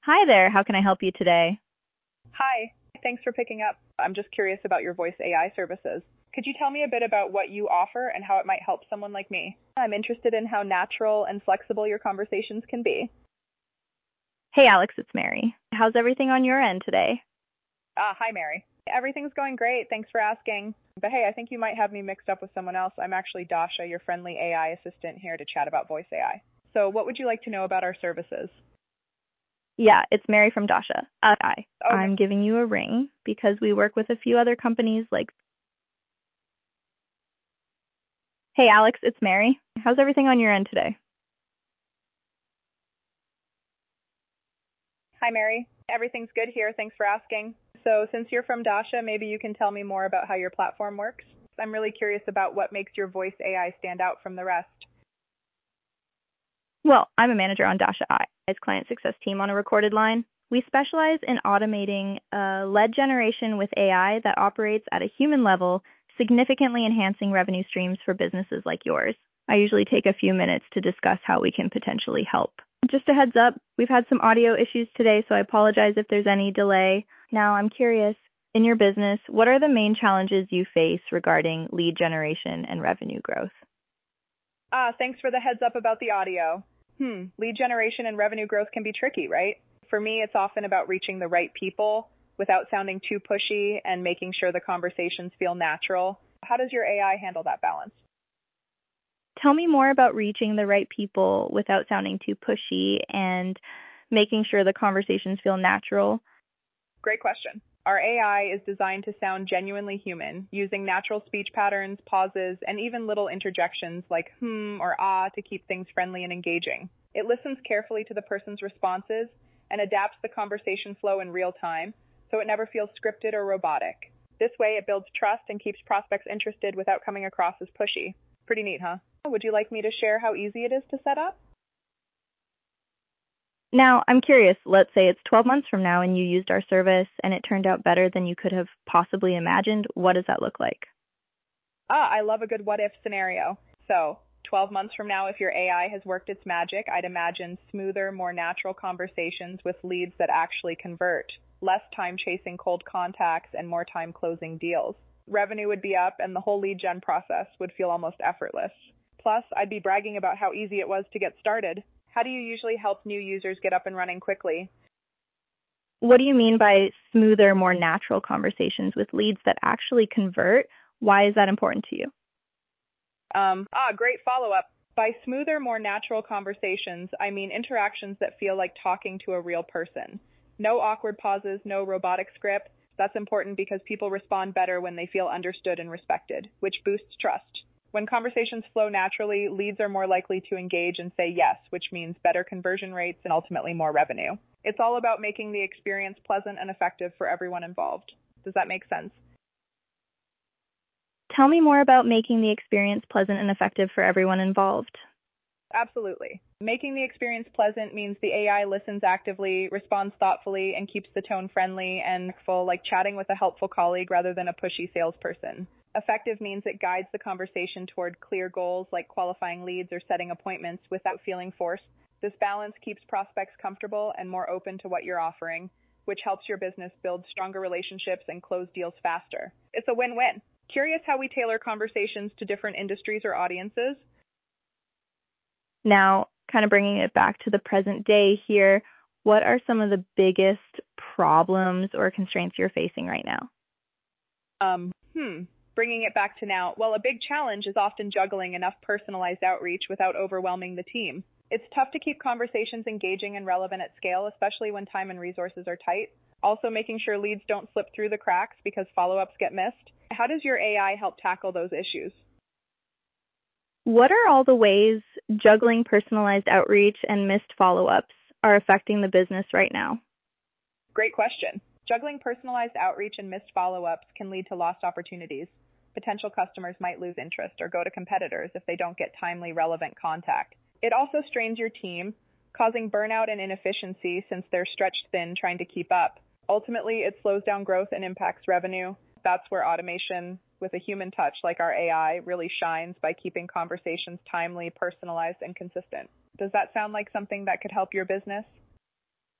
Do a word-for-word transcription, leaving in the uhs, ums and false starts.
Hi there, how can I help you today? Hi, thanks for picking up. I'm just curious about your voice A I services. Could you tell me a bit about what you offer and how it might help someone like me? I'm interested in how natural and flexible your conversations can be. Hey Alex, it's Mary. How's everything on your end today? Ah, hi, Mary. Everything's going great. Thanks for asking. But hey, I think you might have me mixed up with someone else. I'm actually Dasha, your friendly A I assistant here to chat about voice A I. So what would you like to know about our services? Yeah, it's Mary from Dasha. Uh, hi. Okay. I'm giving you a ring because we work with a few other companies like... Hey Alex, it's Mary. How's everything on your end today? Hi, Mary. Everything's good here. Thanks for asking. So since you're from Dasha, maybe you can tell me more about how your platform works. I'm really curious about what makes your voice A I stand out from the rest. Well, I'm a manager on Dasha I's client success team on a recorded line. We specialize in automating uh, lead generation with A I that operates at a human level, significantly enhancing revenue streams for businesses like yours. I usually take a few minutes to discuss how we can potentially help. Just a heads up, we've had some audio issues today, so I apologize if there's any delay. Now, I'm curious, in your business, what are the main challenges you face regarding lead generation and revenue growth? Ah, thanks for the heads up about the audio. Hmm, lead generation and revenue growth can be tricky, right? For me, it's often about reaching the right people without sounding too pushy and making sure the conversations feel natural. How does your A I handle that balance? Tell me more about reaching the right people without sounding too pushy and making sure the conversations feel natural. Great question. Our A I is designed to sound genuinely human, using natural speech patterns, pauses, and even little interjections like hmm or ah to keep things friendly and engaging. It listens carefully to the person's responses and adapts the conversation flow in real time, so it never feels scripted or robotic. This way, it builds trust and keeps prospects interested without coming across as pushy. Pretty neat, huh? Would you like me to share how easy it is to set up? Now, I'm curious, let's say it's twelve months from now and you used our service and it turned out better than you could have possibly imagined. What does that look like? Ah, I love a good what if scenario. So, twelve months from now, if your A I has worked its magic, I'd imagine smoother, more natural conversations with leads that actually convert, less time chasing cold contacts, and more time closing deals. Revenue would be up, and the whole lead gen process would feel almost effortless. Plus, I'd be bragging about how easy it was to get started. How do you usually help new users get up and running quickly? What do you mean by smoother, more natural conversations with leads that actually convert? Why is that important to you? Um, ah, great follow-up. By smoother, more natural conversations, I mean interactions that feel like talking to a real person. No awkward pauses, no robotic script. That's important because people respond better when they feel understood and respected, which boosts trust. When conversations flow naturally, leads are more likely to engage and say yes, which means better conversion rates and ultimately more revenue. It's all about making the experience pleasant and effective for everyone involved. Does that make sense? Tell me more about making the experience pleasant and effective for everyone involved. Absolutely. Making the experience pleasant means the A I listens actively, responds thoughtfully, and keeps the tone friendly and full, like chatting with a helpful colleague rather than a pushy salesperson. Effective means it guides the conversation toward clear goals like qualifying leads or setting appointments without feeling forced. This balance keeps prospects comfortable and more open to what you're offering, which helps your business build stronger relationships and close deals faster. It's a win-win. Curious how we tailor conversations to different industries or audiences? Now, kind of bringing it back to the present day here, what are some of the biggest problems or constraints you're facing right now? Um, hmm. Bringing it back to now, well, a big challenge is often juggling enough personalized outreach without overwhelming the team. It's tough to keep conversations engaging and relevant at scale, especially when time and resources are tight. Also, making sure leads don't slip through the cracks because follow-ups get missed. How does your A I help tackle those issues? What are all the ways juggling personalized outreach and missed follow-ups are affecting the business right now? Great question. Juggling personalized outreach and missed follow-ups can lead to lost opportunities. Potential customers might lose interest or go to competitors if they don't get timely, relevant contact. It also strains your team, causing burnout and inefficiency since they're stretched thin trying to keep up. Ultimately, it slows down growth and impacts revenue. That's where automation with a human touch like our A I really shines by keeping conversations timely, personalized, and consistent. Does that sound like something that could help your business?